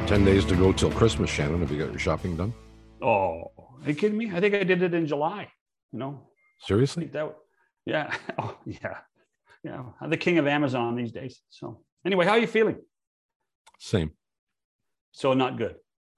10 days to go till Christmas, Shannon. Have you got your shopping done? Oh, are you kidding me? I think I did it in July. Seriously? Yeah. Oh, yeah. Yeah. I'm the king of Amazon these days. So anyway, how are you feeling? Same. So not good.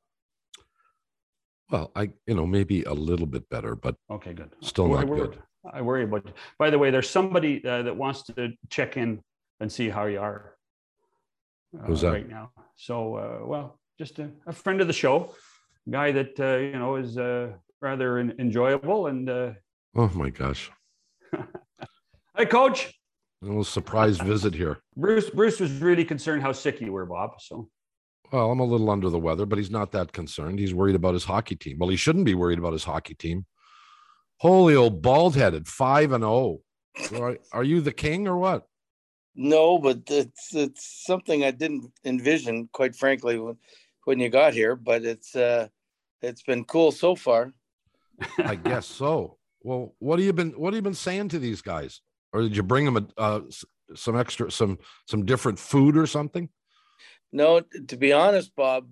Well, maybe a little bit better, but okay, good. Still not good. I worry about you. By the way, there's somebody that wants to check in and see how you are Who's that? right now. So, just a friend of the show, guy that is rather enjoyable and. Oh my gosh! Hey, Coach. A little surprise visit here. Bruce was really concerned how sick you were, Bob. So. Well, I'm a little under the weather, but he's not that concerned. He's worried about his hockey team. Well, he shouldn't be worried about his hockey team. Holy old bald-headed, 5-0. Are you the king or what? No, but it's something I didn't envision, quite frankly, when you got here. But it's been cool so far. I guess so. Well, what have you been saying to these guys? Or did you bring them some different food or something? No, to be honest, Bob,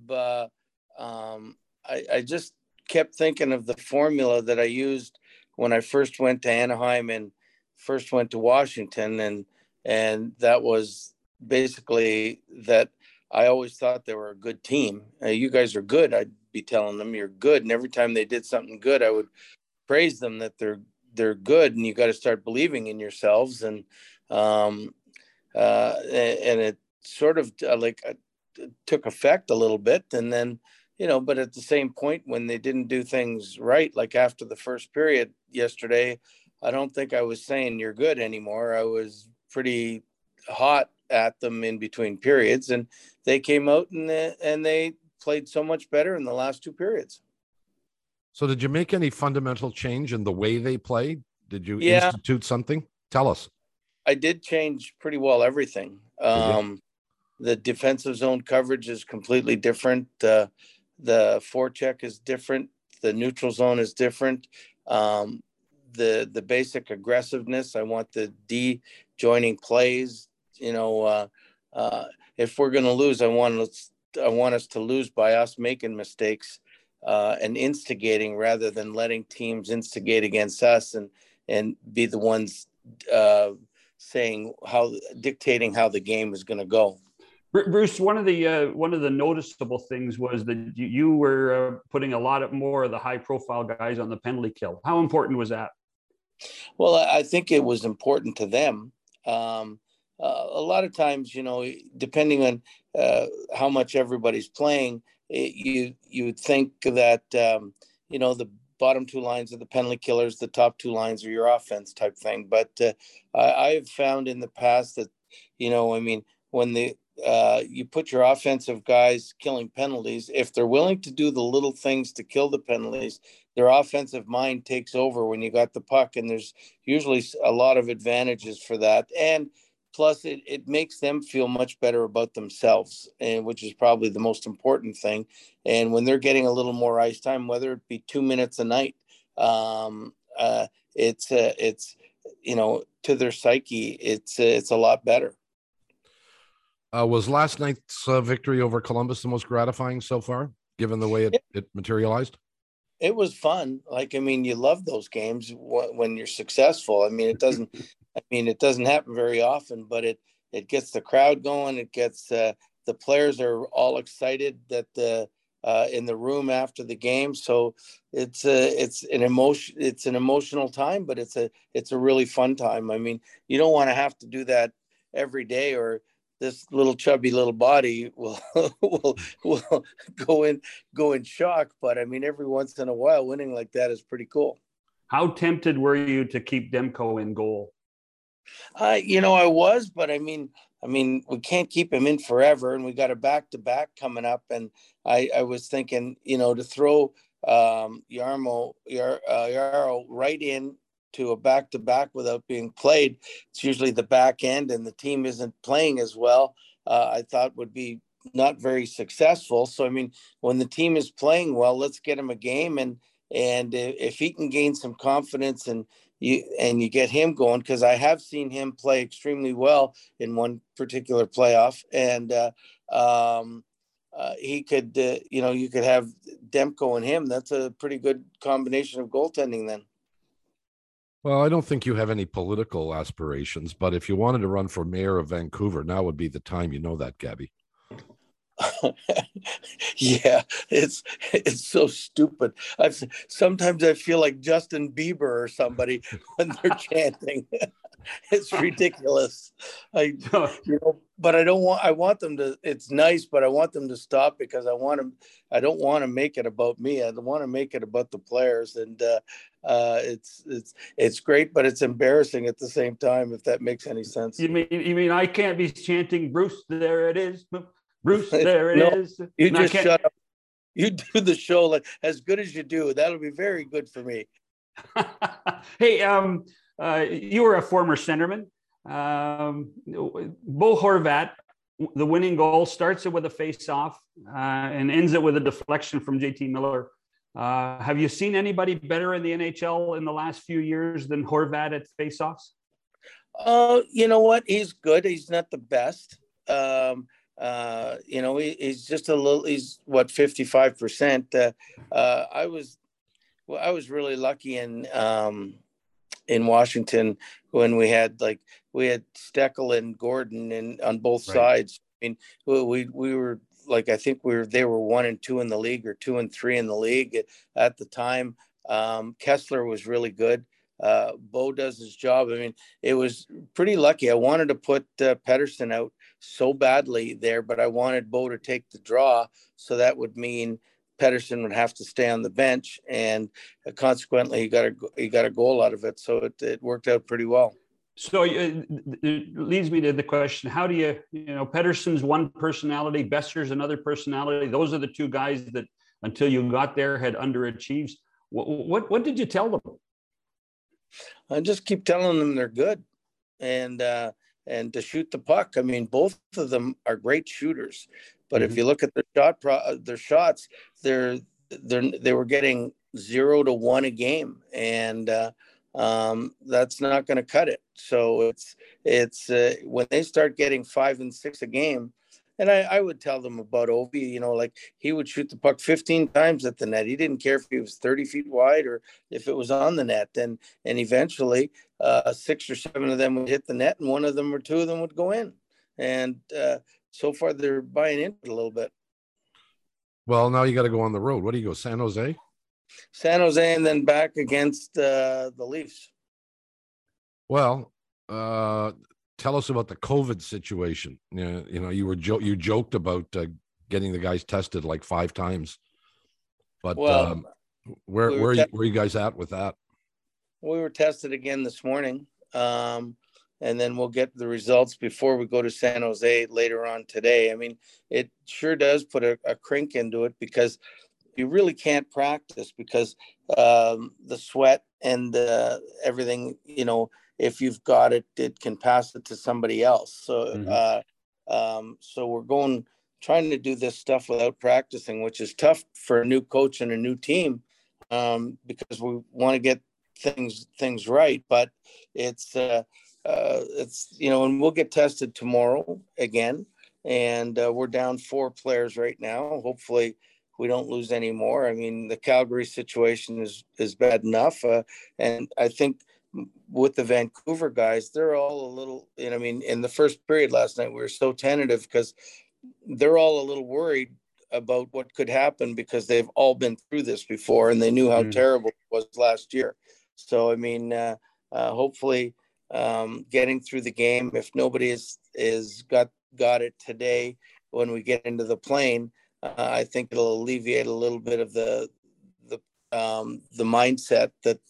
I just kept thinking of the formula that I used when I first went to Anaheim and first went to Washington. And that was basically that I always thought they were a good team. You guys are good. I'd be telling them you're good. And every time they did something good, I would praise them that they're good. And you got to start believing in yourselves. And it sort of took effect a little bit. And then, but at the same point, when they didn't do things right, like after the first period yesterday, I don't think I was saying you're good anymore. I was pretty hot at them in between periods, and they came out and they played so much better in the last two periods. So did you make any fundamental change in the way they played? Did you institute something? Tell us. I did change pretty well everything. The defensive zone coverage is completely different. The forecheck is different. The neutral zone is different. The basic aggressiveness. I want the D joining plays. If we're going to lose, I want us to lose by us making mistakes and instigating rather than letting teams instigate against us and be the ones dictating how the game is going to go. Bruce, one of the noticeable things was that you were putting a lot more of the high-profile guys on the penalty kill. How important was that? Well, I think it was important to them. A lot of times, depending on how much everybody's playing, you would think that the bottom two lines are the penalty killers, the top two lines are your offense type thing. But I've found in the past that when you put your offensive guys killing penalties, if they're willing to do the little things to kill the penalties, their offensive mind takes over when you got the puck, and there's usually a lot of advantages for that. And plus it makes them feel much better about themselves, and which is probably the most important thing. And when they're getting a little more ice time, whether it be 2 minutes a night, it's to their psyche, it's a lot better. Was last night's victory over Columbus the most gratifying so far, given the way it materialized? It was fun. You love those games when you're successful. It doesn't happen very often, but it gets the crowd going. It gets the players are all excited that in the room after the game. So it's an emotional time, but it's a really fun time. You don't want to have to do that every day, or this little chubby little body will go in shock. But every once in a while, winning like that is pretty cool. How tempted were you to keep Demko in goal? I was, but we can't keep him in forever, and we got a back-to-back coming up. And I was thinking, to throw Yarmo right in to a back-to-back without being played. It's usually the back end, and the team isn't playing as well. I thought would be not very successful. So, when the team is playing well, let's get him a game. And if he can gain some confidence and you get him going, because I have seen him play extremely well in one particular playoff. And he could, you could have Demko and him. That's a pretty good combination of goaltending then. Well, I don't think you have any political aspirations, but if you wanted to run for mayor of Vancouver, now would be the time. You know that, Gabby. Yeah, it's so stupid. Sometimes I feel like Justin Bieber or somebody when they're chanting. It's ridiculous. But I don't want. I want them to. It's nice, but I want them to stop because I want them. I don't want to make it about me. I want to make it about the players, and it's great, but it's embarrassing at the same time. If that makes any sense. You mean I can't be chanting Bruce? There it is. Bruce, there it is. You just shut up. You do the show like as good as you do. That'll be very good for me. Hey, you were a former centerman. Bo Horvat, the winning goal, starts it with a face-off and ends it with a deflection from JT Miller. Have you seen anybody better in the NHL in the last few years than Horvat at face-offs? You know what? He's good. He's not the best. He's just a little. He's what 55%. I was really lucky in Washington when we had Steckel and Gordon on both sides. I mean, we were like, I think they were 1 and 2 in the league or 2 and 3 in the league at the time. Kessler was really good. Bo does his job. I mean, it was pretty lucky. I wanted to put Pettersson out so badly there, but I wanted Bo to take the draw. So that would mean Pettersson would have to stay on the bench, and consequently, he got a goal out of it. So it worked out pretty well. So it leads me to the question: how do Pettersson's one personality, Boeser's another personality? Those are the two guys that, until you got there, had underachieved. What did you tell them? I just keep telling them they're good, and to shoot the puck. I mean, both of them are great shooters. But if you look at their shots, they were getting 0 to 1 a game, and that's not going to cut it. So it's when they start getting 5 and 6 a game, and I would tell them about Ovi. Like he would shoot the puck 15 times at the net. He didn't care if he was 30 feet wide or if it was on the net. And eventually, 6 or 7 of them would hit the net, and 1 of them or 2 of them would go in. And so far, they're buying into it a little bit. Well, now you got to go on the road. What do you go, San Jose? San Jose, and then back against the Leafs. Well, tell us about the COVID situation. You joked about getting the guys tested like 5 times, but where are you guys at with that? We were tested again this morning. And then we'll get the results before we go to San Jose later on today. I mean, it sure does put a crink into it because you really can't practice because the sweat and everything, if you've got it, it can pass it to somebody else. So, so we're trying to do this stuff without practicing, which is tough for a new coach and a new team because we want to get things right. But it's and we'll get tested tomorrow again, and we're down 4 players right now. Hopefully we don't lose any more. I mean, the Calgary situation is bad enough, and I think with the Vancouver guys, they're all a little, in the first period last night, we were so tentative because they're all a little worried about what could happen because they've all been through this before and they knew how terrible it was last year. So, hopefully getting through the game, if nobody is got it today when we get into the plane, I think it'll alleviate a little bit of the mindset that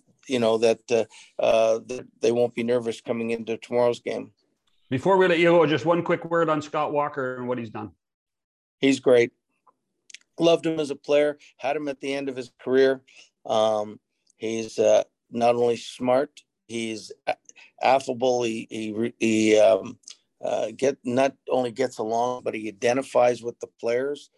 that they won't be nervous coming into tomorrow's game. Before we let you go, just one quick word on Scott Walker and what he's done. He's great. Loved him as a player. Had him at the end of his career. He's not only smart, he's affable. He not only gets along, but he identifies with the players.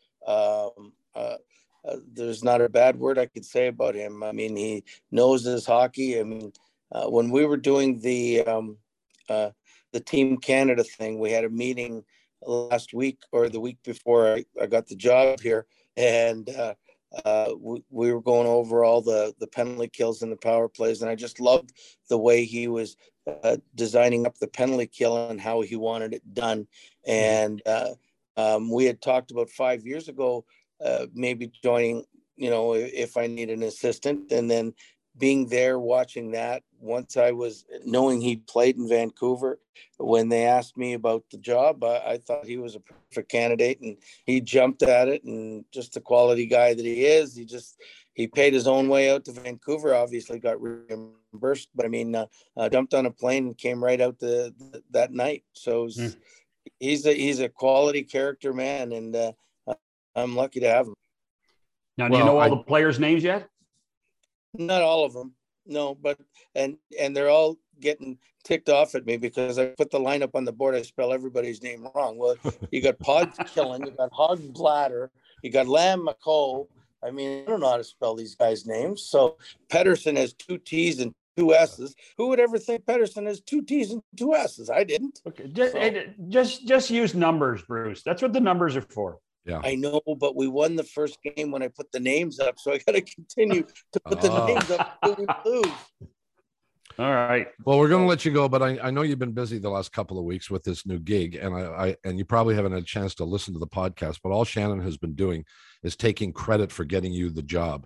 There's not a bad word I could say about him. I mean, he knows his hockey. I mean, when we were doing the Team Canada thing, we had a meeting last week or the week before I got the job here, and we were going over all the penalty kills and the power plays, and I just loved the way he was designing up the penalty kill and how he wanted it done. And we had talked about 5 years ago, maybe joining, if I need an assistant, and then being there watching that. Once I was knowing he played in Vancouver, when they asked me about the job, I thought he was a perfect candidate, and he jumped at it. And just the quality guy that he is, he paid his own way out to Vancouver. Obviously got reimbursed, but I mean, jumped on a plane and came right out that night. So he's a quality character, man, and I'm lucky to have him. Now, do you know all the players' names yet? Not all of them, no, but and they're all getting ticked off at me because I put the lineup on the board. I spell everybody's name wrong. Well, you got Pod Killen, you got Hog Bladder, you got Lamb McColl. I mean, I don't know how to spell these guys' names. So Pedersen has 2 T's and 2 S's. Who would ever think Pedersen has 2 T's and 2 S's? I didn't. Okay, just use numbers, Bruce. That's what the numbers are for. Yeah, I know, but we won the first game when I put the names up, so I got to continue to put the names up until we lose. All right. Well, we're going to let you go, but I know you've been busy the last couple of weeks with this new gig, and and you probably haven't had a chance to listen to the podcast. But all Shannon has been doing is taking credit for getting you the job.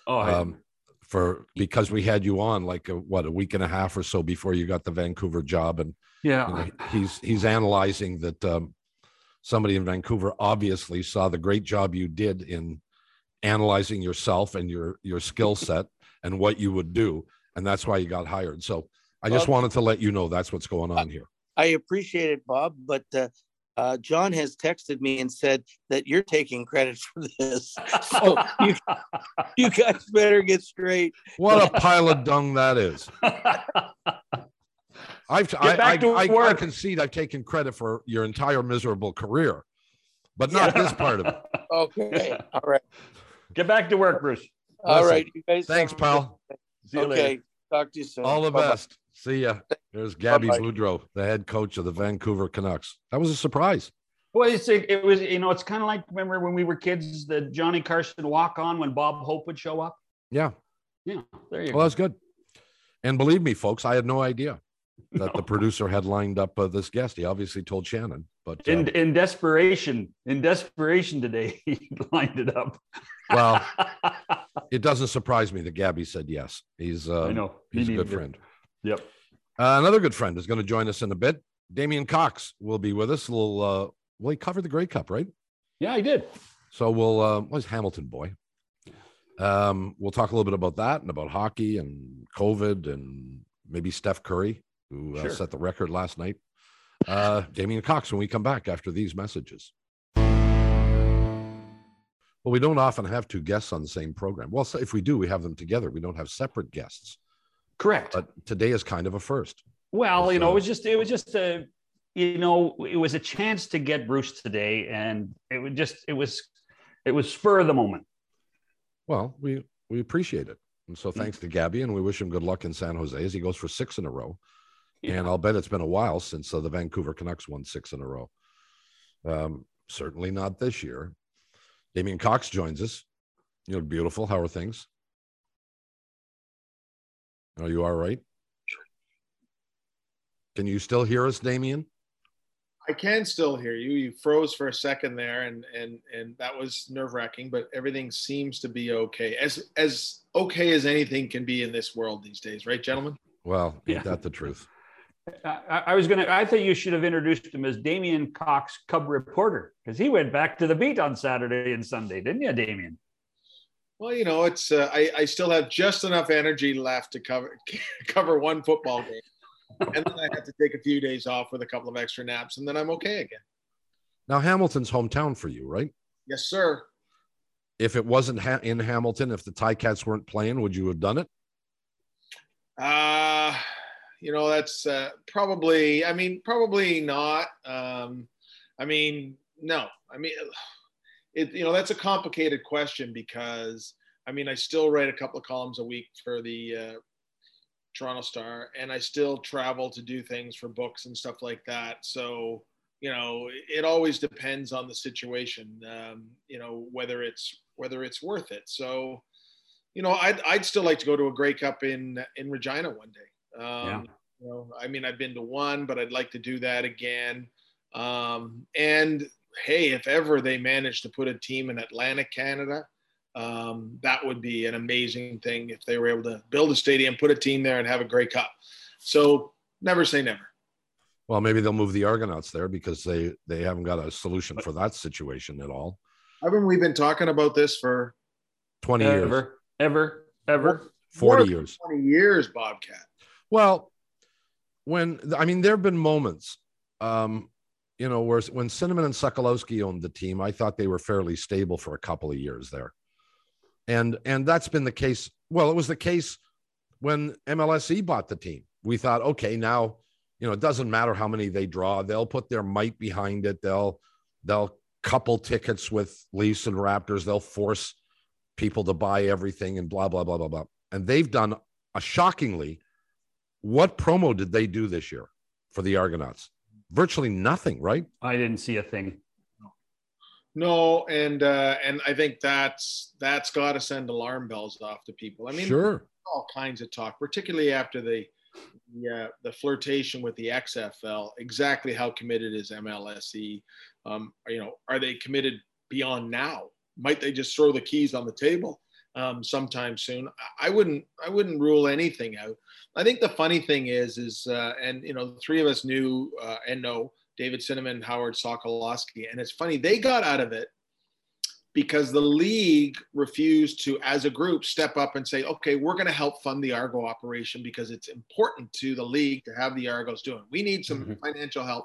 Because we had you on like a week and a half or so before you got the Vancouver job, and he's analyzing that. Somebody in Vancouver obviously saw the great job you did in analyzing yourself and your skill set and what you would do. And that's why you got hired. So I just wanted to let you know that's what's going on here. I appreciate it, Bob. But John has texted me and said that you're taking credit for this. So you guys better get straight. What a pile of dung that is. I concede I've taken credit for your entire miserable career, but not this part of it. Okay. All right. Get back to work, Bruce. All right. You guys. Thanks, pal. See you later. Talk to you soon. All the Bye-bye. best. See ya. There's Gabby Boudreau, the head coach of the Vancouver Canucks. That was a surprise. Well, it was, it's kind of like, remember when we were kids, the Johnny Carson walk on when Bob Hope would show up? Yeah. Yeah. There you go. Well, that's good. And believe me, folks, I had no idea that the producer had lined up this guest. He obviously told Shannon, but in desperation today, he lined it up. Well, it doesn't surprise me that Gabby said yes. He's I know he's a good friend. Yep. Another good friend is going to join us in a bit. Damian Cox will be with us. Well, he covered the Grey Cup, right? Yeah, he did. So he's Hamilton boy. We'll talk a little bit about that and about hockey and COVID and maybe Steph Curry, who set the record last night. Damian Cox when we come back after these messages. Well, we don't often have 2 guests on the same program. Well, so if we do, we have them together. We don't have separate guests. Correct. But today is kind of a first. Well, it was just a chance to get Bruce today, and it was spur of the moment. Well, we appreciate it. And so thanks to Gabby, and we wish him good luck in San Jose as he goes for 6 in a row. Yeah. And I'll bet it's been a while since the Vancouver Canucks won 6 in a row. Certainly not this year. Damian Cox joins us. You look beautiful. How are things? Are you all right? Can you still hear us, Damian? I can still hear you. You froze for a second there, and that was nerve-wracking, but everything seems to be okay. As okay as anything can be in this world these days, right, gentlemen? Well, ain't that the truth? I thought you should have introduced him as Damian Cox, Cub reporter, because he went back to the beat on Saturday and Sunday, didn't you, Damian? Well, it's I still have just enough energy left to cover one football game. And then I have to take a few days off with a couple of extra naps, and then I'm okay again. Now, Hamilton's hometown for you, right? Yes, sir. If it wasn't in Hamilton, if the Ticats weren't playing, would you have done it? That's probably not. No. That's a complicated question because, I still write a couple of columns a week for the Toronto Star, and I still travel to do things for books and stuff like that. So you know, it always depends on the situation, you know, whether it's worth it. So, you know, I'd still like to go to a Grey Cup in Regina one day. You know, I mean, I've been to one, but I'd like to do that again. And hey, if ever they manage to put a team in Atlantic Canada, that would be an amazing thing if they were able to build a stadium, put a team there, and have a Grey Cup. So never say never. Well, maybe they'll move the Argonauts there because they haven't got a solution for that situation at all. Haven't we been talking about this for 20 years? Ever? 40 years. 20 years, Bobcat. Well, there have been moments, you know, where when Cinnamon and Sokolowski owned the team, I thought they were fairly stable for a couple of years there. And that's been the case. Well, it was the case when MLSE bought the team. We thought, okay, now, you know, it doesn't matter how many they draw. They'll put their might behind it. They'll couple tickets with Leafs and Raptors. They'll force people to buy everything and blah, blah, blah, blah, blah. And they've done shockingly, what promo did they do this year for the Argonauts? Virtually nothing, right? I didn't see a thing. No, and I think that's got to send alarm bells off to people. I mean, sure, all kinds of talk, particularly after the flirtation with the XFL. Exactly how committed is MLSE? You know, are they committed beyond now? Might they just throw the keys on the table sometime soon? I wouldn't rule anything out. I think the funny thing is, and you know, the three of us knew and know David Cinnamon, Howard Sokolowski, and it's funny, they got out of it because the league refused to, as a group, step up and say, okay, we're going to help fund the Argo operation because it's important to the league to have the Argos doing. We need some financial help.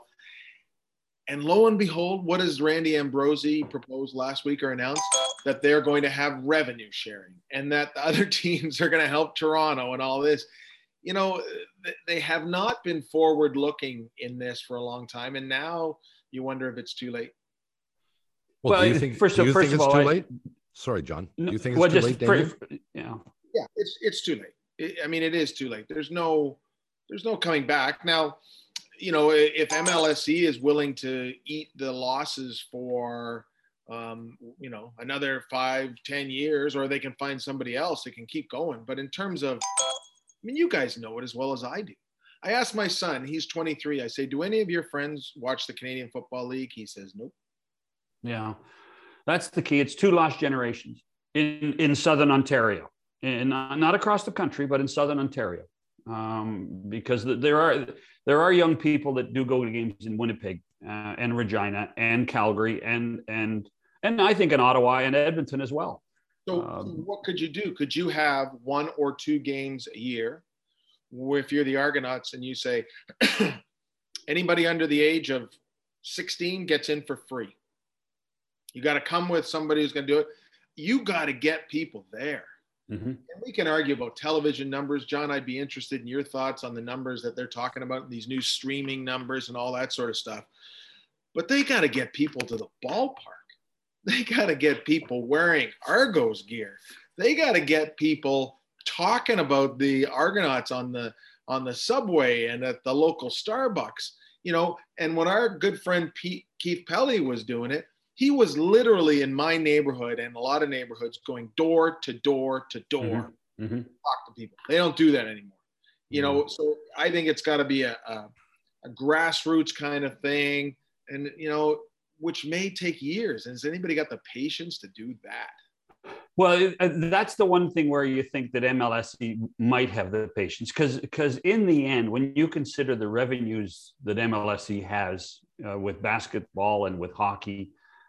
And lo and behold, what does Randy Ambrosie propose last week or announced? That they're going to have revenue sharing and that the other teams are going to help Toronto and all this. You know, they have not been forward looking in this for a long time. And now you wonder if it's too late. Well, do you think it's too late? Sorry, John. Do you think it's too late, Daniel? Yeah, it's too late. I mean, it is too late. There's no coming back. Now, you know, if MLSE is willing to eat the losses for, you know, another 5-10 years, or they can find somebody else that can keep going. But in terms of, I mean, you guys know it as well as I do. I asked my son, he's 23. I say, do any of your friends watch the Canadian Football League? He says, nope. Yeah, that's the key. It's two lost generations in Southern Ontario, and not across the country, but in Southern Ontario, because there are young people that do go to games in Winnipeg and Regina and Calgary and I think in Ottawa and Edmonton as well. So what could you do? Could you have 1 or 2 games a year if you're the Argonauts and you say anybody under the age of 16 gets in for free? You got to come with somebody who's going to do it. You got to get people there. Mm-hmm. And we can argue about television numbers. John, I'd be interested in your thoughts on the numbers that they're talking about, these new streaming numbers and all that sort of stuff. But they got to get people to the ballpark. They got to get people wearing Argos gear. They got to get people talking about the Argonauts on the subway and at the local Starbucks, you know. And when our good friend Keith Pelly was doing it, he was literally in my neighborhood and a lot of neighborhoods going door to door to door, talk to people. They don't do that anymore, you know. So I think it's got to be a grassroots kind of thing, and you know, which may take years. And has anybody got the patience to do that? Well, that's the one thing where you think that MLSE might have the patience, because in the end, when you consider the revenues that MLSE has with basketball and with hockey,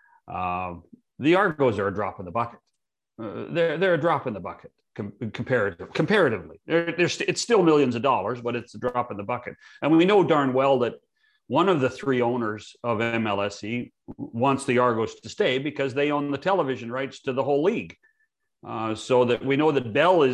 the Argos are a drop in the bucket. They're a drop in the bucket comparatively. It's still millions of dollars, but it's a drop in the bucket. And we know darn well that one of the 3 owners of MLSE wants the Argos to stay because they own the television rights to the whole league. So that we know that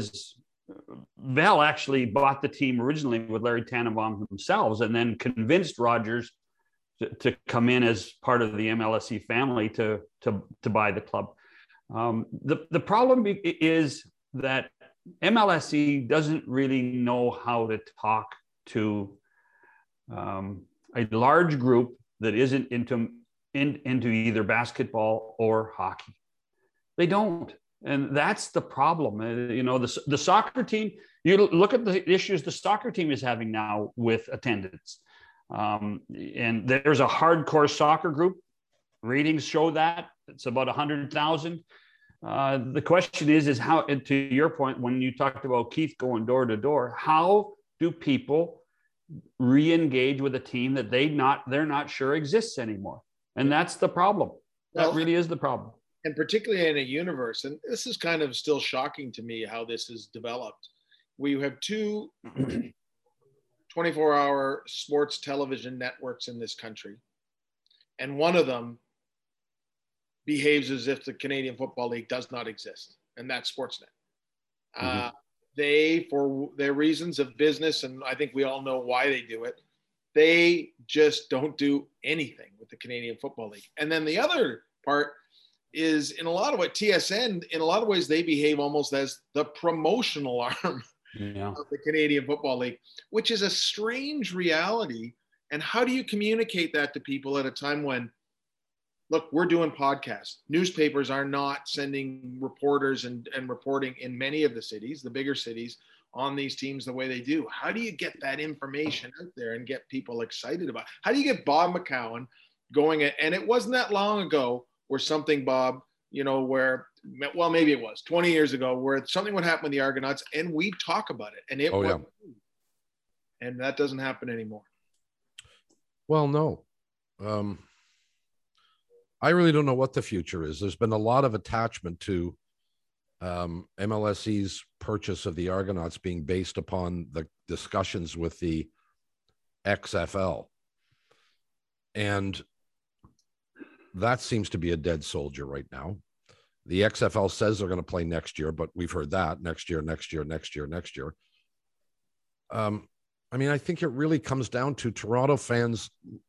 Bell actually bought the team originally with Larry Tannenbaum themselves, and then convinced Rogers to come in as part of the MLSE family to buy the club. The problem is that MLSE doesn't really know how to talk to a large group that isn't into either basketball or hockey. They don't. And that's the problem. The soccer team, you look at the issues the soccer team is having now with attendance. And there's a hardcore soccer group. Ratings show that it's about 100,000. The question is how, and to your point, when you talked about Keith going door to door, how do people re-engage with a team that they're not sure exists anymore? And that's the problem. That really is the problem. And particularly in a universe, and this is kind of still shocking to me how this has developed. We have two 24-hour sports television networks in this country, and one of them behaves as if the Canadian Football League does not exist, and that's Sportsnet. They, for their reasons of business, and I think we all know why they do it, they just don't do anything with the Canadian Football League. And then the other part is, in a lot of ways, TSN, in a lot of ways, they behave almost as the promotional arm of the Canadian Football League, which is a strange reality. And how do you communicate that to people at a time when, look, we're doing podcasts. Newspapers are not sending reporters and reporting in many of the cities, the bigger cities, on these teams the way they do. How do you get that information out there and get people excited about it? How do you get Bob McCown going? And it wasn't that long ago where something, Bob, where, well, maybe it was 20 years ago, where something would happen with the Argonauts and we'd talk about it. And and that doesn't happen anymore. Well, no. I really don't know what the future is. There's been a lot of attachment to MLSE's purchase of the Argonauts being based upon the discussions with the XFL. And that seems to be a dead soldier right now. The XFL says they're going to play next year, but we've heard that next year. I mean, I think it really comes down to Toronto fans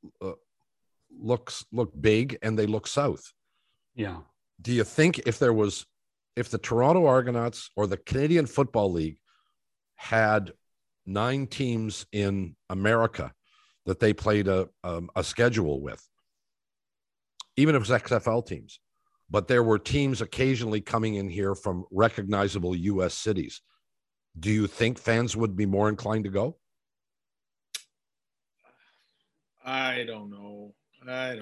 look big and they look south. Yeah. Do you think if the Toronto Argonauts or the Canadian Football League had 9 teams in America that they played a schedule with, even if it was XFL teams, but there were teams occasionally coming in here from recognizable U.S. cities, do you think fans would be more inclined to go? I don't know. I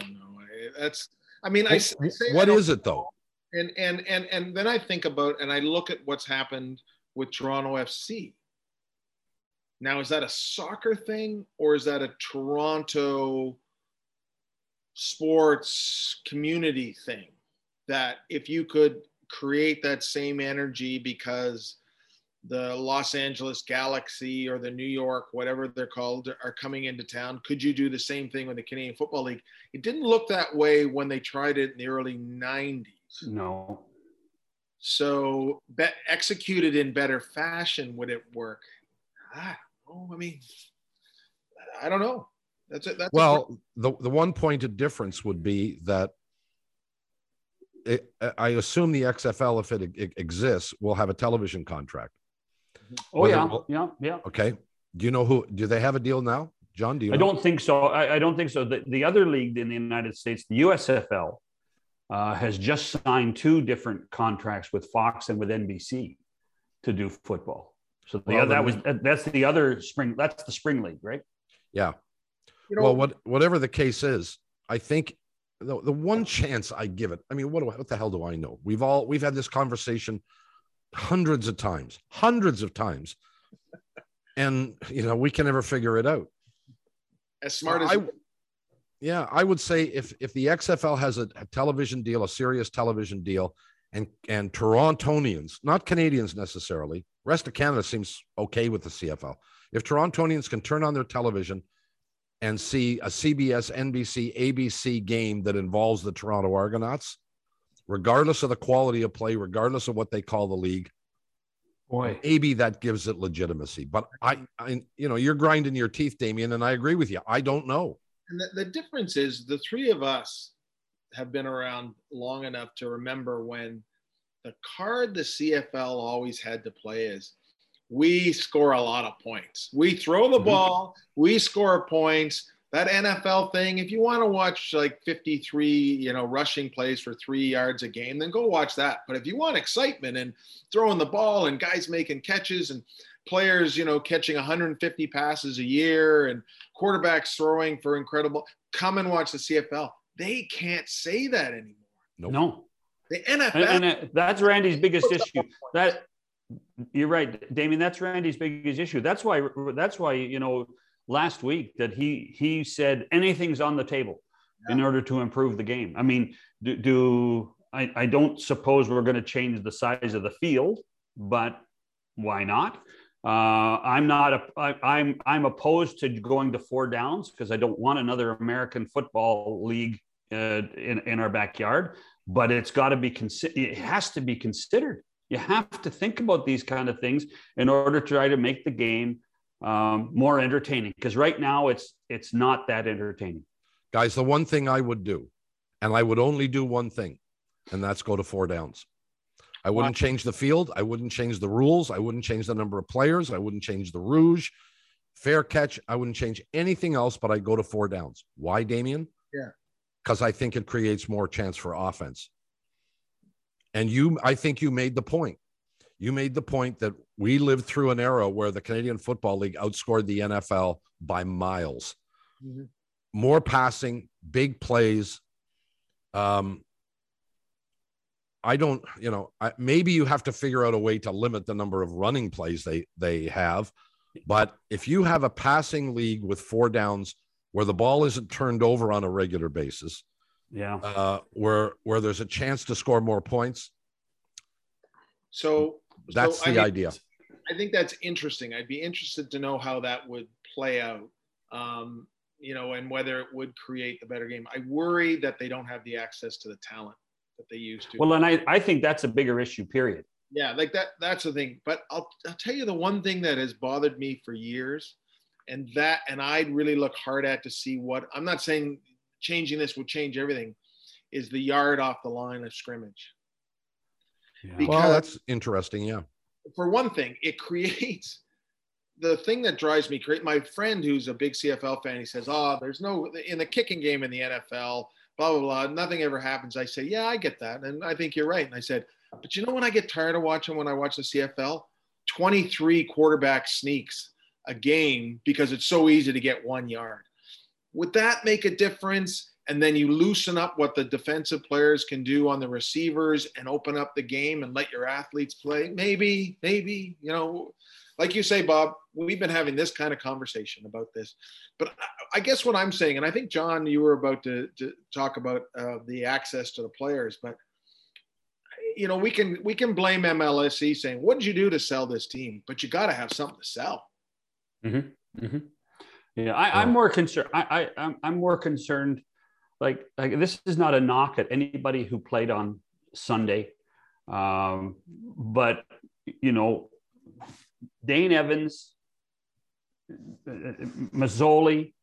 say, what is it though? And then I think about, and I look at what's happened with Toronto FC. Now, is that a soccer thing or is that a Toronto sports community thing? That if you could create that same energy because the Los Angeles Galaxy or the New York, whatever they're called, are coming into town, could you do the same thing with the Canadian Football League? It didn't look that way when they tried it in the early 90s. No. So executed in better fashion, would it work? I don't know. That's it. The one pointed difference would be that I assume the XFL, if it exists, will have a television contract. Oh, yeah. Okay. Do they have a deal now? John, do you know? I don't think so. I don't think so. The other league in the United States, the USFL, has just signed 2 different contracts with Fox and with NBC to do football. So that's the other spring. That's the spring league, right? Yeah. Whatever the case is, I think the one chance I give it. I mean, what the hell do I know? We've had this conversation hundreds of times, and we can never figure it out. As smart as I would say if the XFL has a television deal, a serious television deal, and Torontonians, not Canadians necessarily, rest of Canada seems okay with the CFL. If Torontonians can turn on their television and see a CBS, NBC, ABC game that involves the Toronto Argonauts, regardless of the quality of play, regardless of what they call the league, maybe that gives it legitimacy. But you're grinding your teeth, Damien, and I agree with you. I don't know. And the difference is the 3 of us have been around long enough to remember when the card the CFL always had to play is we score a lot of points. We throw the ball, we score points. That NFL thing, if you want to watch like 53, rushing plays for 3 yards a game, then go watch that. But if you want excitement and throwing the ball and guys making catches and players, catching 150 passes a year and quarterbacks throwing for incredible, come and watch the CFL. They can't say that anymore. Nope. No. The NFL. And that's Randy's biggest issue. That you're right, Damien. That's Randy's biggest issue. That's why, last week that he said anything's on the table in order to improve the game. I mean, I don't suppose we're going to change the size of the field, but why not? I'm opposed to going to 4 downs because I don't want another American Football League in our backyard. But it's got to be it has to be considered. You have to think about these kind of things in order to try to make the game more entertaining. Because right now it's not that entertaining. Guys, the one thing I would do, and I would only do one thing, and that's go to 4 downs. I wouldn't change the field. I wouldn't change the rules. I wouldn't change the number of players. I wouldn't change the rouge, fair catch. I wouldn't change anything else, but I'd go to 4 downs. Why, Damien? Yeah. Because I think it creates more chance for offense. And I think you made the point. You made the point that we lived through an era where the Canadian Football League outscored the NFL by miles. Mm-hmm. More passing, big plays. Maybe you have to figure out a way to limit the number of running plays they have. But if you have a passing league with 4 downs where the ball isn't turned over on a regular basis, where there's a chance to score more points. So that's the idea. I think that's interesting. I'd be interested to know how that would play out, and whether it would create a better game. I worry that they don't have the access to the talent that they used to. Well, and I think that's a bigger issue, period. Yeah, like that's the thing. But I'll tell you the one thing that has bothered me for years, and I'd really look hard at to see what, I'm not saying changing this would change everything, is the yard off the line of scrimmage. Yeah. Well, that's interesting. Yeah. For one thing, it creates the thing that drives me crazy. My friend who's a big CFL fan, he says, there's no, in the kicking game in the NFL, blah, blah, blah, nothing ever happens. I say, yeah, I get that. And I think you're right. And I said, but when I get tired of watching, when I watch the CFL, 23 quarterback sneaks a game because it's so easy to get 1 yard. Would that make a difference? And then you loosen up what the defensive players can do on the receivers and open up the game and let your athletes play. Maybe, like you say, Bob, we've been having this kind of conversation about this. But I guess what I'm saying, and I think, John, you were about to talk about the access to the players, but we can blame MLSE saying, what did you do to sell this team? But you got to have something to sell. Mm-hmm. Mm-hmm. Yeah, I'm more concerned. I'm more concerned. Like this is not a knock at anybody who played on Sunday, but Dane Evans, Mazzoli,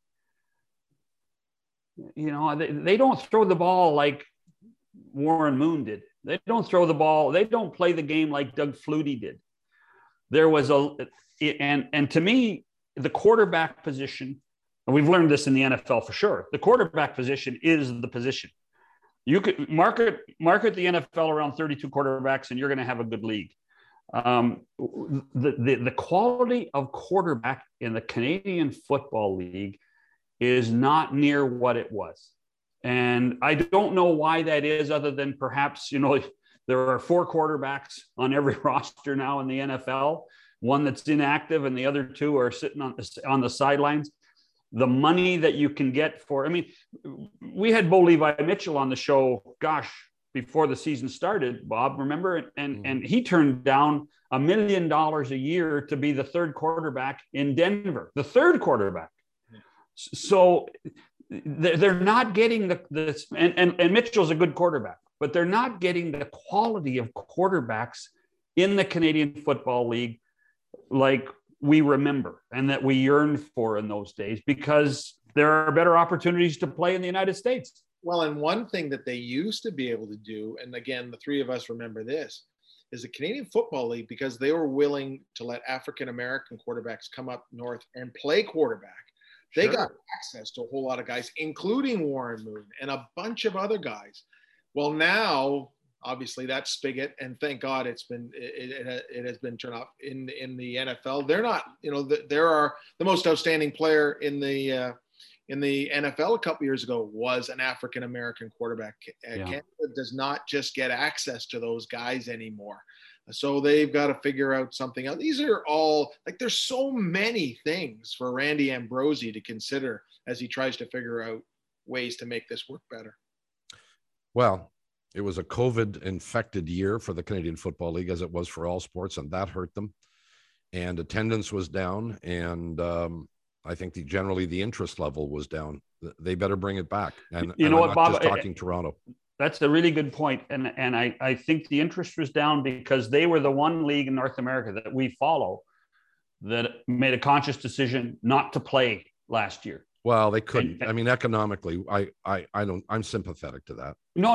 they don't throw the ball like Warren Moon did. They don't throw the ball. They don't play the game like Doug Flutie did. There was and to me, the quarterback position, and we've learned this in the NFL for sure, the quarterback position is the position. You could market the NFL around 32 quarterbacks and you're going to have a good league. The quality of quarterback in the Canadian Football League is not near what it was. And I don't know why that is, other than perhaps, there are 4 quarterbacks on every roster now in the NFL, one that's inactive and the other 2 are sitting on the sidelines. The money that you can get we had Bo Levi Mitchell on the show, before the season started, Bob, remember? And he turned down $1 million a year to be the 3rd quarterback in Denver, the 3rd quarterback. So they're not getting this, and Mitchell's a good quarterback, but they're not getting the quality of quarterbacks in the Canadian Football League like we remember and that we yearned for in those days, because there are better opportunities to play in the United States. Well, and one thing that they used to be able to do, and again, the 3 of us remember this, is the Canadian Football League, because they were willing to let African-American quarterbacks come up north and play quarterback. They Sure. got access to a whole lot of guys, including Warren Moon and a bunch of other guys. Well, now, obviously, that spigot, and thank God it has been turned off in the NFL. They're not, there are the most outstanding player in the NFL a couple years ago was an African American quarterback. Canada does not just get access to those guys anymore. So they've got to figure out something else. These are all there's so many things for Randy Ambrosie to consider as he tries to figure out ways to make this work better. Well, it was a COVID infected year for the Canadian Football League, as it was for all sports, and that hurt them. And attendance was down. And I think generally the interest level was down. They better bring it back. And you know what, Bob? Just talking Toronto. That's a really good point. And I think the interest was down because they were the one league in North America that we follow that made a conscious decision not to play last year. Well, they couldn't. I mean, economically, I'm sympathetic to that. No.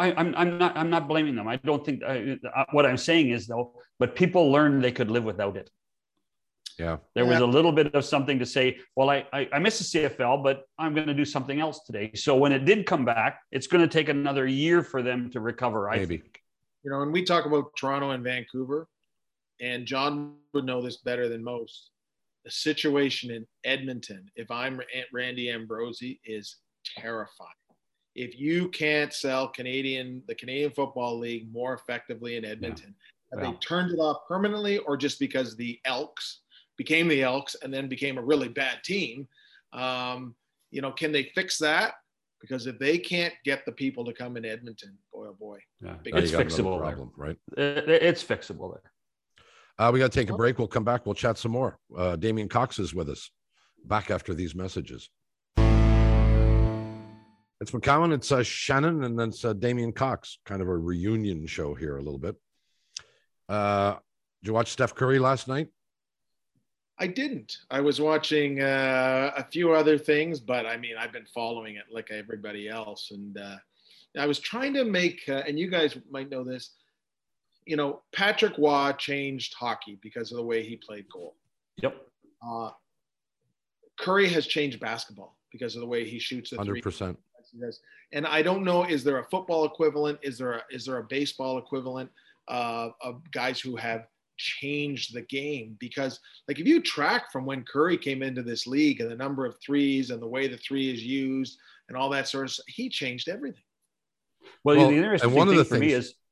I'm not blaming them. I don't think what I'm saying is though, but people learned they could live without it. Yeah. There was a little bit of something to say, well, I miss the CFL, but I'm going to do something else today. So when it did come back, it's going to take another year for them to recover, I think. And we talk about Toronto and Vancouver, and John would know this better than most. The situation in Edmonton, if I'm Randy Ambrosie, is terrifying. If you can't sell the Canadian Football League more effectively in Edmonton, have they turned it off permanently, or just because the Elks became the Elks and then became a really bad team? Can they fix that? Because if they can't get the people to come in Edmonton, boy, oh boy. Yeah. It's fixable problem, right? It's fixable there. We got to take a break. We'll come back. We'll chat some more. Damien Cox is with us. Back after these messages. It's McCowan. It's Shannon, and then it's Damien Cox. Kind of a reunion show here a little bit. Did you watch Steph Curry last night? I didn't. I was watching a few other things, but I mean, I've been following it like everybody else. And I was trying to make, and you guys might know this, Patrick Waugh changed hockey because of the way he played goal. Yep. Curry has changed basketball because of the way he shoots the 100%. And I don't know, is there a football equivalent? Is there a baseball equivalent of guys who have changed the game? Because if you track from when Curry came into this league and the number of threes and the way the three is used and all that sort of stuff, he changed everything. Well, the interesting thing for me is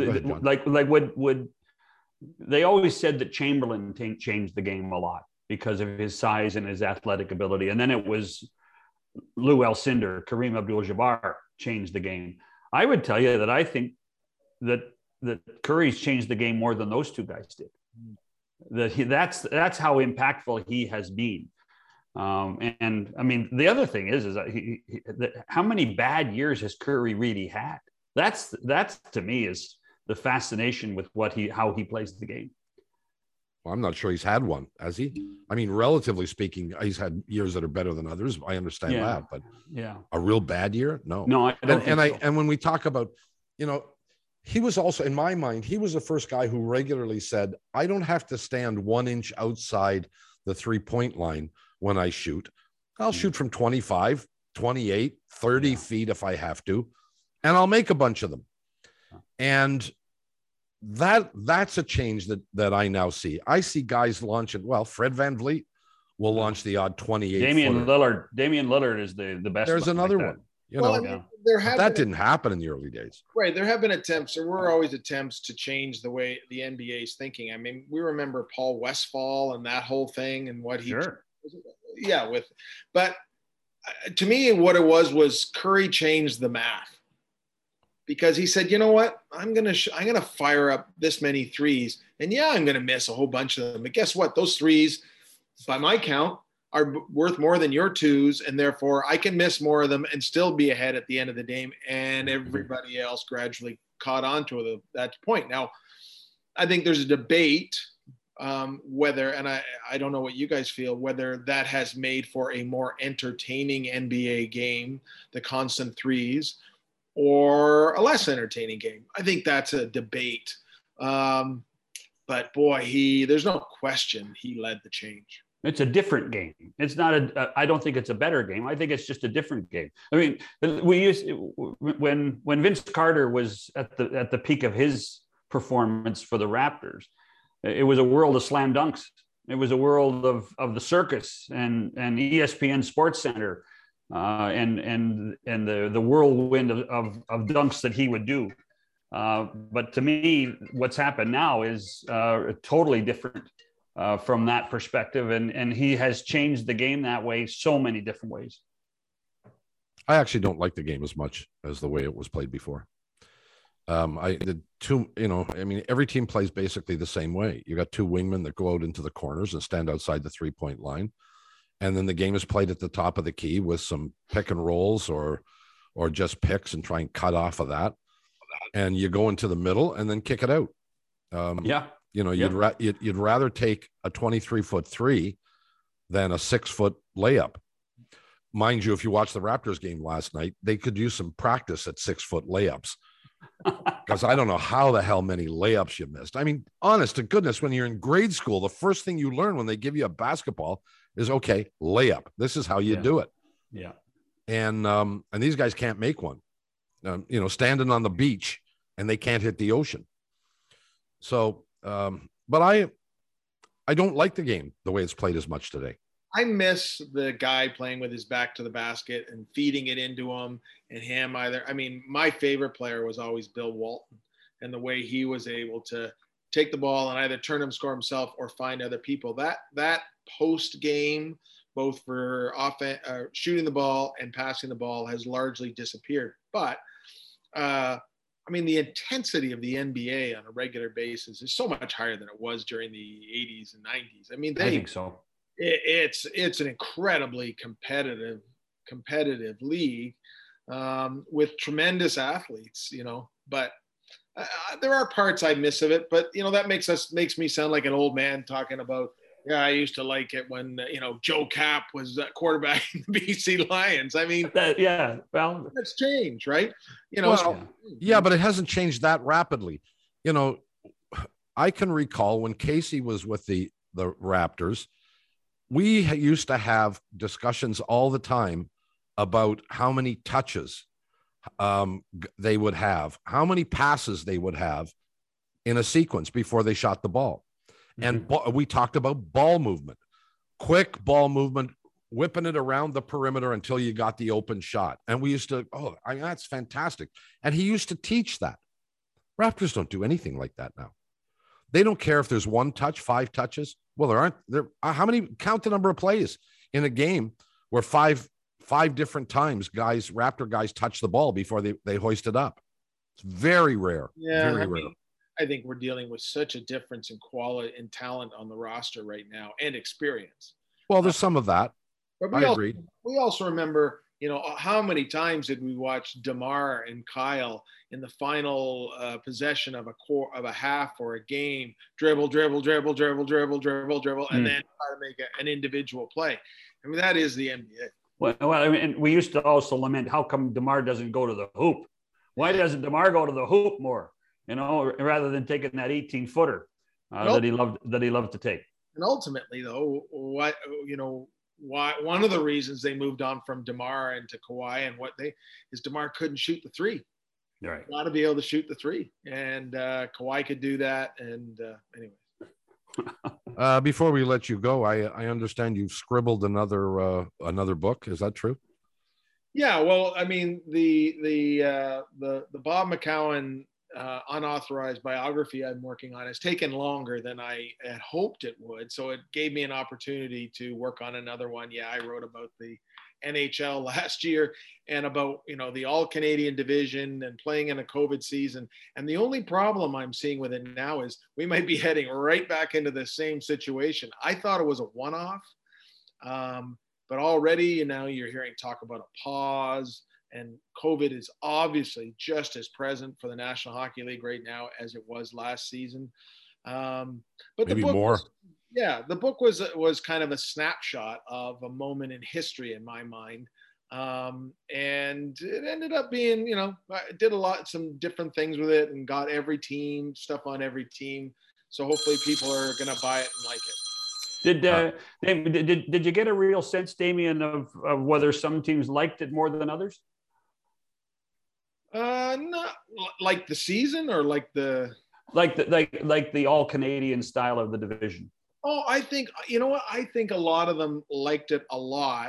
would they always said that Chamberlain changed the game a lot because of his size and his athletic ability. And then it was Lou Alcindor, Kareem Abdul-Jabbar changed the game. I would tell you that I think that Curry's changed the game more than those two guys did. That's how impactful he has been. And I mean, the other thing is that how many bad years has Curry really had? That's to me is the fascination with how he plays the game. Well, I'm not sure he's had one, has he? I mean, relatively speaking, he's had years that are better than others. I understand that, but a real bad year, no. No, I don't. And when we talk about, he was also, in my mind, he was the first guy who regularly said, I don't have to stand 1 inch outside the 3-point line when I shoot. I'll shoot from 25, 28, 30 feet if I have to, and I'll make a bunch of them. And that's a change that I now see. I see guys launching. Well, Fred VanVleet will launch the odd 28. Damian Lillard is the best. There's another one. That didn't happen in the early days. Right. There have been attempts. There were always attempts to change the way the NBA is thinking. I mean, we remember Paul Westphal and that whole thing and what he. Sure. But to me, what it was Curry changed the math. Because he said, you know what, I'm gonna fire up this many threes, and I'm gonna miss a whole bunch of them. But guess what? Those threes, by my count, are worth more than your twos, and therefore I can miss more of them and still be ahead at the end of the game. And everybody else gradually caught on to that point. Now, I think there's a debate whether, and I don't know what you guys feel, whether that has made for a more entertaining NBA game, the constant threes, or a less entertaining game. I think that's a debate. But boy, there's no question he led the change. It's a different game. It's not I don't think it's a better game. I think it's just a different game. I mean, when Vince Carter was at the peak of his performance for the Raptors, it was a world of slam dunks. It was a world of the circus and ESPN Sports Center, and the whirlwind of dunks that he would do. But to me, what's happened now is totally different from that perspective. And he has changed the game that way, so many different ways. I actually don't like the game as much as the way it was played before. Every team plays basically the same way. You got two wingmen that go out into the corners and stand outside the 3-point line. And then the game is played at the top of the key with some pick and rolls or just picks and try and cut off of that. And you go into the middle and then kick it out. You'd rather take a 23-foot three than a 6-foot layup. Mind you, if you watch the Raptors game last night, they could use some practice at 6-foot layups, because I don't know how the hell many layups you missed. I mean, honest to goodness, when you're in grade school, the first thing you learn when they give you a basketball is, okay, layup. This is how you do it. Yeah. And these guys can't make one, standing on the beach, and they can't hit the ocean. So, but I don't like the game the way it's played as much today. I miss the guy playing with his back to the basket and feeding it into him and him either. I mean, my favorite player was always Bill Walton, and the way he was able to take the ball and either turn him, score himself, or find other people. That post game, both for shooting the ball and passing the ball, has largely disappeared. But the intensity of the NBA on a regular basis is so much higher than it was during the 80s and 90s. I mean, I think so. It's an incredibly competitive league with tremendous athletes, but there are parts I miss of it, but that makes me sound like an old man talking about, yeah, I used to like it when, Joe Cap was quarterback in the BC Lions. I mean, that's changed, right? Yeah, but it hasn't changed that rapidly. I can recall when Casey was with the Raptors, we used to have discussions all the time about how many touches they would have, how many passes they would have in a sequence before they shot the ball. And we talked about ball movement, quick ball movement, whipping it around the perimeter until you got the open shot. And we used to, that's fantastic. And he used to teach that. Raptors don't do anything like that now. They don't care if there's one touch, 5 touches. Well, how many, count the number of plays in a game where five different times Raptor guys touch the ball before they hoist it up. It's very rare. Yeah, very rare. I think we're dealing with such a difference in quality and talent on the roster right now, and experience. Well, there's some of that. But I agree. We also remember, how many times did we watch DeMar and Kyle in the final possession of a half or a game, dribble, and then try to make an individual play. I mean, that is the NBA. Well, I mean, we used to also lament, how come DeMar doesn't go to the hoop? Why doesn't DeMar go to the hoop more? Rather than taking that 18-footer that he loved to take. And ultimately, though, why one of the reasons they moved on from DeMar and to Kawhi is DeMar couldn't shoot the three. Right. Got to be able to shoot the three, and Kawhi could do that. And anyway. Before we let you go, I understand you've scribbled another book. Is that true? Yeah. Well, I mean, the Bob McCown unauthorized biography I'm working on has taken longer than I had hoped it would. So it gave me an opportunity to work on another one. Yeah, I wrote about the NHL last year and about, the All-Canadian division and playing in a COVID season. And the only problem I'm seeing with it now is we might be heading right back into the same situation. I thought it was a one-off, but already, you're hearing talk about a pause. And COVID is obviously just as present for the National Hockey League right now as it was last season. But maybe the book more. The book was kind of a snapshot of a moment in history in my mind. And it ended up being, I did some different things with it and got stuff on every team. So hopefully people are going to buy it and like it. Did you get a real sense, Damien, of whether some teams liked it more than others? Not like the season or like the all Canadian style of the division. Oh, I think, you know what? I think a lot of them liked it a lot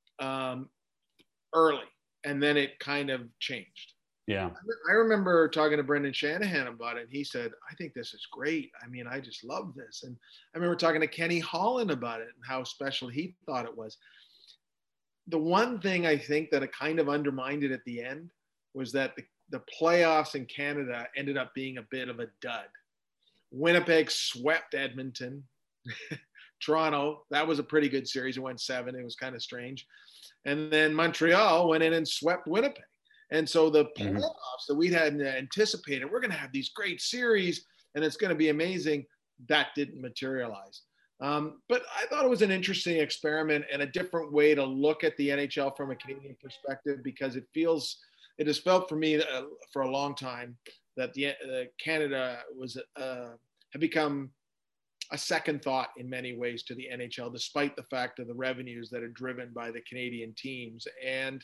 early, and then it kind of changed. Yeah. I remember talking to Brendan Shanahan about it. And he said, I think this is great. I mean, I just love this. And I remember talking to Kenny Holland about it and how special he thought it was. The one thing I think that it kind of undermined it at the end was that the playoffs in Canada ended up being a bit of a dud. Winnipeg swept Edmonton. Toronto, that was a pretty good series. It went 7. It was kind of strange. And then Montreal went in and swept Winnipeg. And so the playoffs that we'd had anticipated, we're going to have these great series and it's going to be amazing. That didn't materialize. But I thought it was an interesting experiment and a different way to look at the NHL from a Canadian perspective, because it has felt for me for a long time that Canada had become a second thought in many ways to the NHL, despite the fact of the revenues that are driven by the Canadian teams. And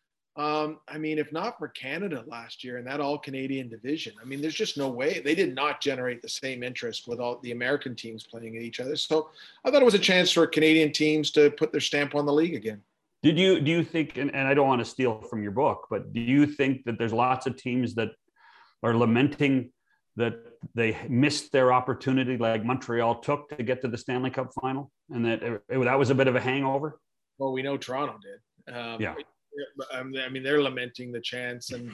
I mean, if not for Canada last year and that all Canadian division, I mean, there's just no way. They did not generate the same interest with all the American teams playing at each other. So I thought it was a chance for Canadian teams to put their stamp on the league again. Do you think, and I don't want to steal from your book, but do you think that there's lots of teams that are lamenting that they missed their opportunity like Montreal took to get to the Stanley Cup final, and that that was a bit of a hangover? Well, we know Toronto did. Yeah. I mean, they're lamenting the chance, and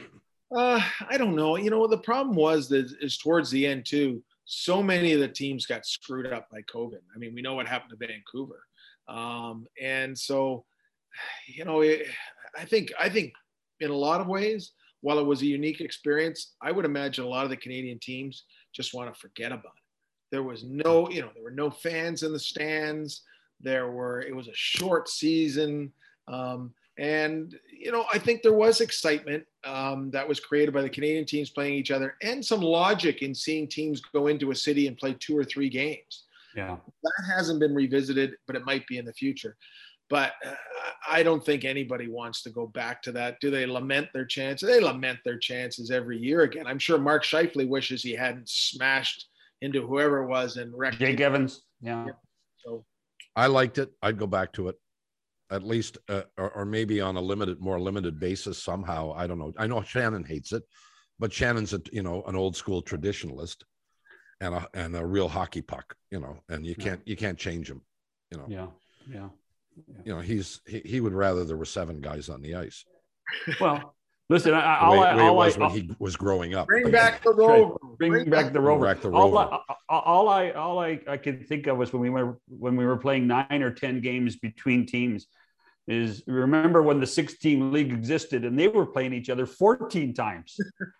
I don't know. You know, the problem is towards the end too. So many of the teams got screwed up by COVID. I mean, we know what happened to Vancouver, and so, you know, I think in a lot of ways, while it was a unique experience, I would imagine a lot of the Canadian teams just want to forget about it. There was there were no fans in the stands. It was a short season. And, you know, I think there was excitement that was created by the Canadian teams playing each other, and some logic in seeing teams go into a city and play 2 or 3 games. Yeah. That hasn't been revisited, but it might be in the future. But I don't think anybody wants to go back to that. Do they lament their chances? They lament their chances every year again. I'm sure Mark Scheifele wishes he hadn't smashed into whoever it was and wrecked Jake Evans. Yeah. So I liked it. I'd go back to it. At least, or maybe on a more limited basis somehow. I don't know. I know Shannon hates it, but Shannon's an old school traditionalist and a real hockey puck, and you can't change him, Yeah. You know, he would rather there were 7 guys on the ice. Well, listen, when he was growing up. Bring back the Rover. Bring back the Rover. All I could think of was when we were playing 9 or 10 games between teams. Is remember when the 6-team league existed and they were playing each other 14 times,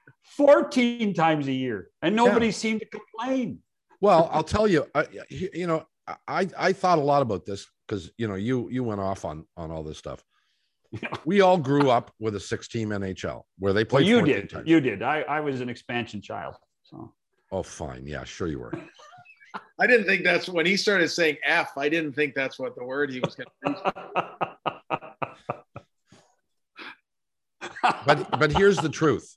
14 times a year, and nobody seemed to complain. Well, I'll tell you, I thought a lot about this because you went off on all this stuff. We all grew up with a 6-team NHL where they played. Well, you did. I was an expansion child. So. Oh, fine. Yeah, sure you were. I didn't think that's when he started saying F. I didn't think that's what the word he was going to use. But here's the truth.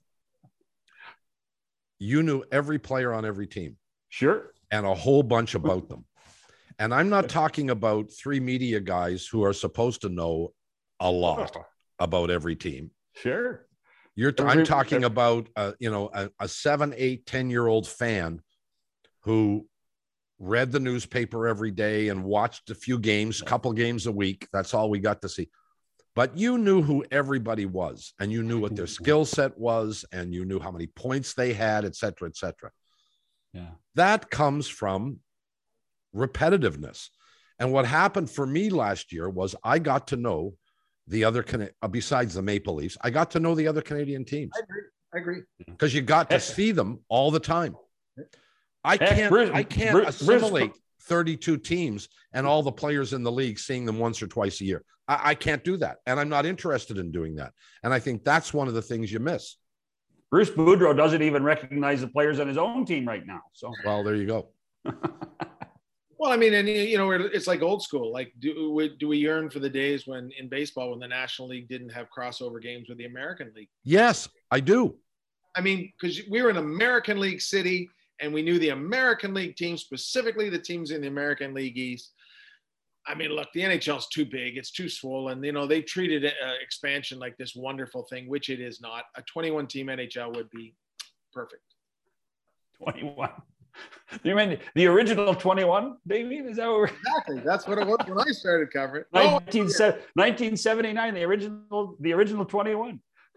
You knew every player on every team. Sure. And a whole bunch about them. And I'm not talking about 3 media guys who are supposed to know a lot about every team. Sure. I'm talking about a 7, 8, 10-year-old fan who read the newspaper every day and watched a few games, a couple games a week. That's all we got to see. But you knew who everybody was, and you knew what their skill set was, and you knew how many points they had, et cetera, et cetera. Yeah. That comes from repetitiveness. And what happened for me last year was I got to know the other, besides the Maple Leafs, I got to know the other Canadian teams. I agree. Because you got to see them all the time. I can't assimilate 32 teams and all the players in the league, seeing them once or twice a year. I can't do that. And I'm not interested in doing that. And I think that's one of the things you miss. Bruce Boudreau doesn't even recognize the players on his own team right now. So, well, there you go. Well, I mean, and it's like old school. Like, do we yearn for the days when in baseball, when the National League didn't have crossover games with the American League? Yes, I do. I mean, because we were an American League city, and we knew the American League teams, specifically the teams in the American League East. I mean, look, the NHL's too big. It's too swollen. They treated expansion like this wonderful thing, which it is not. A 21-team NHL would be perfect. 21. You mean the original 21, Damien? Is that what we're... Exactly. That's what it was when I started covering. 1979, the original 21.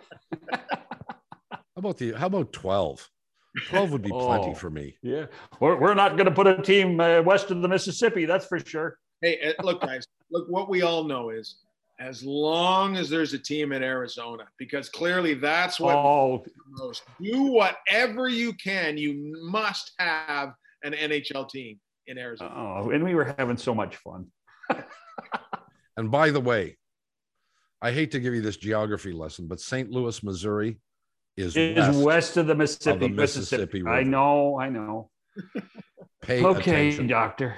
How about 12? 12 would be plenty for me. Yeah. We're not going to put a team west of the Mississippi, that's for sure. Hey, look, guys, look, what we all know is as long as there's a team in Arizona, because clearly that's what most. Do whatever you can. You must have an NHL team in Arizona. Oh, and we were having so much fun. And by the way, I hate to give you this geography lesson, but St. Louis, Missouri is west of the Mississippi. River. I know. Pay attention. Doctor.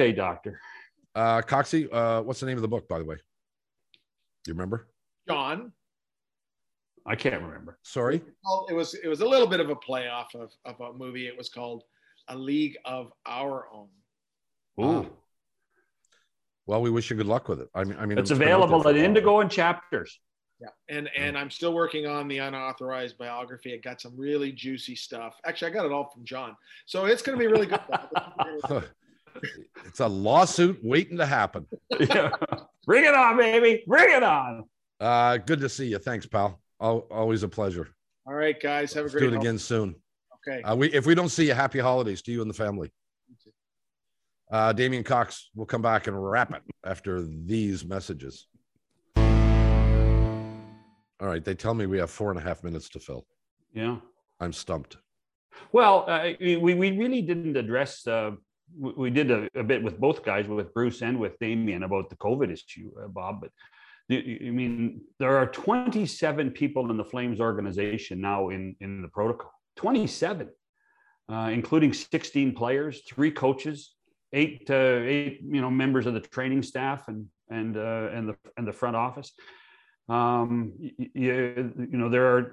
Coxie, what's the name of the book, by the way? Do you remember? John. I can't remember. Sorry. It was a little bit of a playoff of a movie. It was called A League of Our Own. Ooh. Well, we wish you good luck with it. I mean, it's available at Indigo and Chapters. Yeah, and I'm still working on the unauthorized biography. It got some really juicy stuff. Actually, I got it all from John, so it's going to be really good. It's a lawsuit waiting to happen. Yeah. Bring it on, baby. Bring it on. Good to see you. Thanks, pal. Always a pleasure. All right, guys. Have a great do it again soon. Okay. If we don't see you, happy holidays to you and the family. Damien Cox will come back and wrap it after these messages. All right. They tell me we have 4.5 minutes to fill. Yeah. I'm stumped. Well, we really didn't address we did a bit with both guys, with Bruce and with Damien, about the COVID issue, Bob. But I mean, there are 27 people in the Flames organization now in the protocol. 27, including 16 players, 3 coaches, 8 members of the training staff and the front office. There are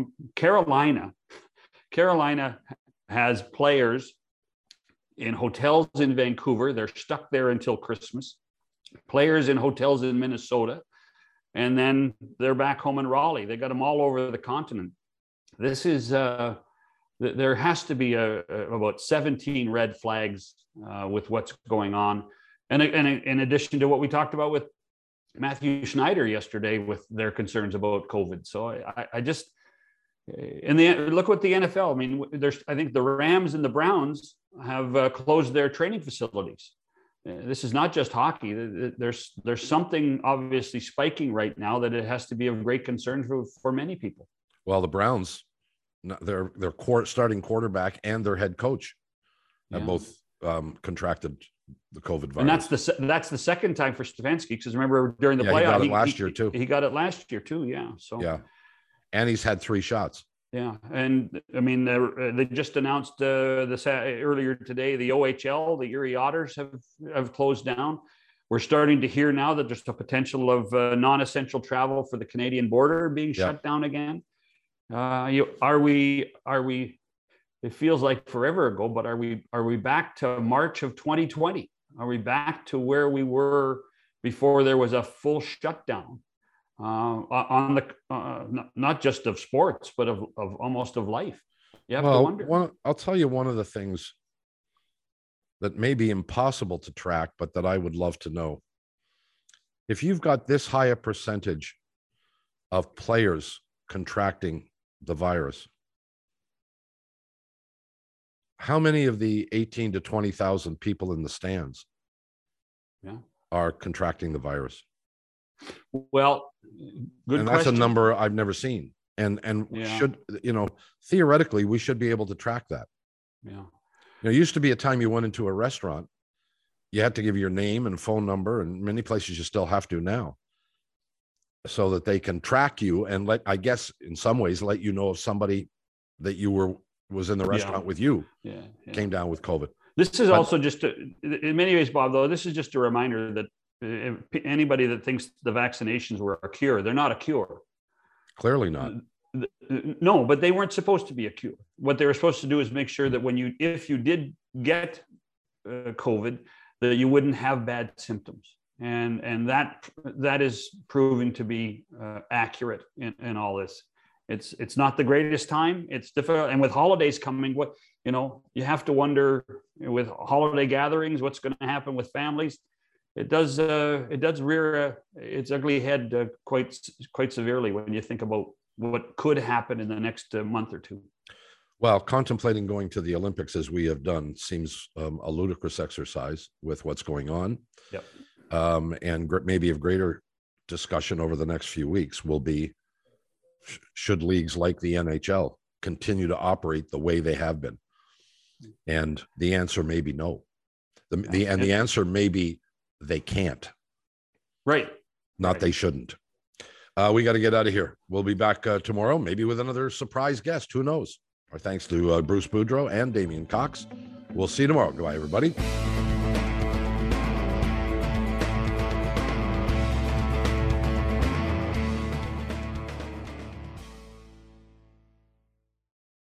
Carolina has players in hotels in Vancouver. They're stuck there until Christmas. Players in hotels in Minnesota, and then they're back home in Raleigh. They got them all over the continent. This is there has to be about 17 red flags with what's going on, and in addition to what we talked about with Matthew Schneider yesterday with their concerns about COVID. So I just look what the NFL. I mean, I think the Rams and the Browns have closed their training facilities. This is not just hockey. There's something obviously spiking right now that it has to be of great concern for many people. Well, the Browns, their starting quarterback and their head coach have both contracted the COVID virus. And that's the second time for Stefanski, because remember during the playoff, he got it last year too. He got it last year too. Yeah. So and he's had 3 shots. Yeah, and I mean, they just announced this earlier today. The OHL, the Erie Otters, have closed down. We're starting to hear now that there's a potential of non-essential travel for the Canadian border being shut down again. Are we? It feels like forever ago, but are we back to March of 2020? Are we back to where we were before there was a full shutdown? On the not just of sports, but of almost of life. You have to wonder. I'll tell you one of the things that may be impossible to track, but that I would love to know. If you've got this high a percentage of players contracting the virus, how many of the 18 to 20,000 people in the stands are contracting the virus? Well, good. And that's a number I've never seen. And should, theoretically, we should be able to track that. Yeah. It used to be a time you went into a restaurant, you had to give your name and phone number, and many places you still have to now, so that they can track you and I guess in some ways, let you know if somebody that you was in the restaurant with you came down with COVID. This is also just, in many ways, Bob, though, this is just a reminder that anybody that thinks the vaccinations were a cure, they're not a cure. Clearly not. No, but they weren't supposed to be a cure. What they were supposed to do is make sure that if you did get COVID, that you wouldn't have bad symptoms. And that is proving to be accurate in all this. It's not the greatest time. It's difficult, and with holidays coming, you have to wonder with holiday gatherings what's going to happen with families. It does rear its ugly head quite severely when you think about what could happen in the next month or two. Well, contemplating going to the Olympics as we have done seems a ludicrous exercise with what's going on. Yep. And maybe of greater discussion over the next few weeks will be, should leagues like the NHL continue to operate the way they have been? And the answer may be no. The answer may be they can't. Right. Not they shouldn't. We got to get out of here. We'll be back tomorrow, maybe with another surprise guest. Who knows? Our thanks to Bruce Boudreau and Damian Cox. We'll see you tomorrow. Goodbye, everybody.